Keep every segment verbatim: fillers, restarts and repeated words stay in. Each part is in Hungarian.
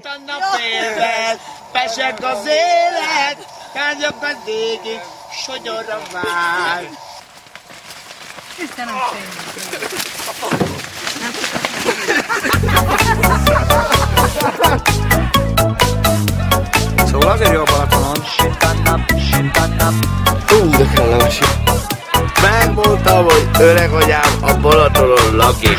Süt a nap félvel, pesek az élet, kányok az égig, sogyor a vár. Istenem Szóval azért jó a Balatonon. Süt a nap, süt a nap. Ú, de kellemes. Megmondtam, hogy öreg anyám a Balatonon lakik.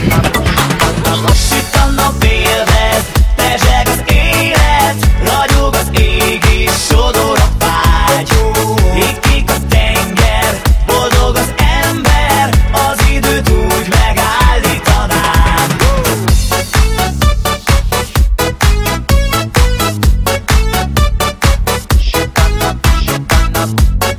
Süt a nap élvez, pezseg az élet, ragyog az ég és sodor a vágy. Ég-ég a tenger, boldog az ember, az időt úgy megállítanám. Süt a nap, süt a nap.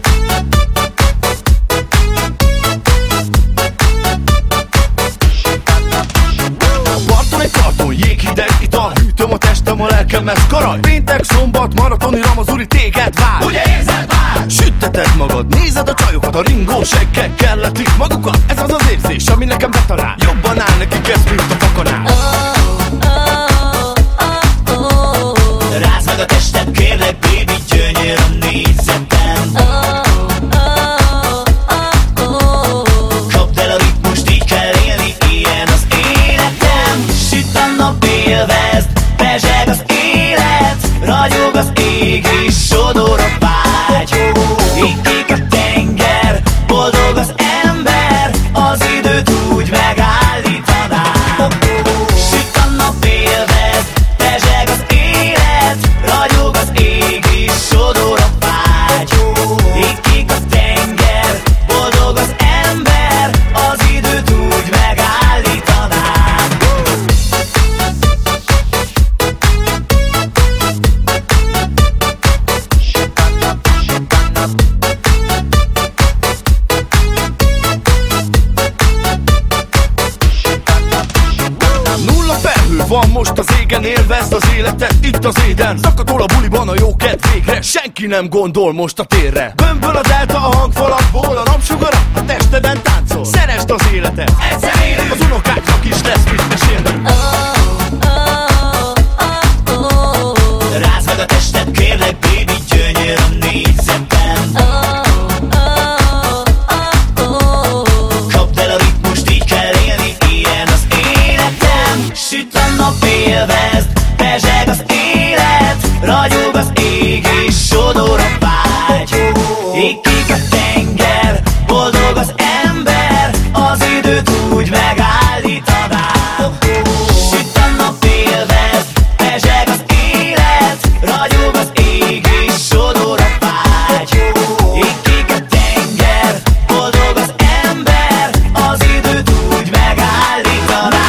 Hűtöm a testem, a lelkem ez karaj. Péntek, szombat, maratoni ramazuri téged vár. Ugye érzed már? Sütteted magad, nézed a csajokat, a ringó seggek kelletik magukat. Ez az az érzés, ami nekem betalál. Jobban áll nekik ez, mint a fakanál. Oh, oh, oh, oh. Rázd meg a tested, kérlek, baby, gyönyör a nézetem. Oh, oh, oh, oh. Kapd el a ritmust, így kell élni, ilyen az életem. Süt a nap, élvezd, pezseg az élet, ragyog az ég és sodor a vágy. Ég-ég a tenger, boldog az ember, az időt úgy megállítanám. Süt a nap, élvezd, pezseg az élet, ragyog az ég és sodor a vágy. Ég-ég a tenger, boldog az ember, az időt úgy megállítanám. Nulla felhő van most az égen, élvezd az életet itt az éden. Szakadol a buliban a jó kedv végre, senki nem gondol most a térre. Bömböl a delta a hangfalakból, a napsugara a testeden táncol. Szeresd az életet, egyszer élünk, az unokáknak is lesz mit mesélni. Oh, oh, oh, oh. Rázd meg a tested, kérlek, baby, gyönyör a nézetem. Oh, oh, oh, oh. Kapd el a ritmust, így kell élni, ilyen az életem. Süt a nap, élvezd, pezseg az élet, ragyog az ég és sodor a vágy. Ég-ég a tenger, boldog az ember, az időt úgy megállítanám. Süt a nap, élvezd, pezseg az élet, ragyog az ég és sodor a vágy. Ég-ég a tenger, boldog az ember, az időt úgy megállítanám.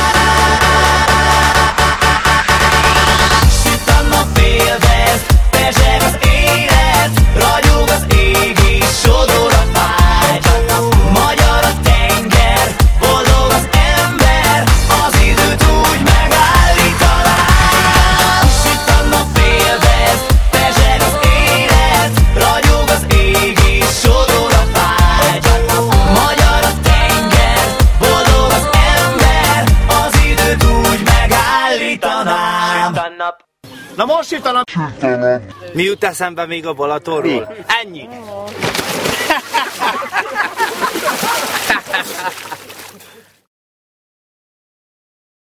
Süt a nap, élvezd, pezseg az élet, ragyog az ég és sodor a vágy. Magyar a tenger, boldog az ember, az időt úgy megállítanám. Süt a nap, élvezd, pezseg az élet, ragyog az ég és sodor a vágy. Magyar a tenger, boldog az ember, az időt úgy megállítanám. Na most süt a nap. Mi jut eszembe még a Balatonról? Ennyi.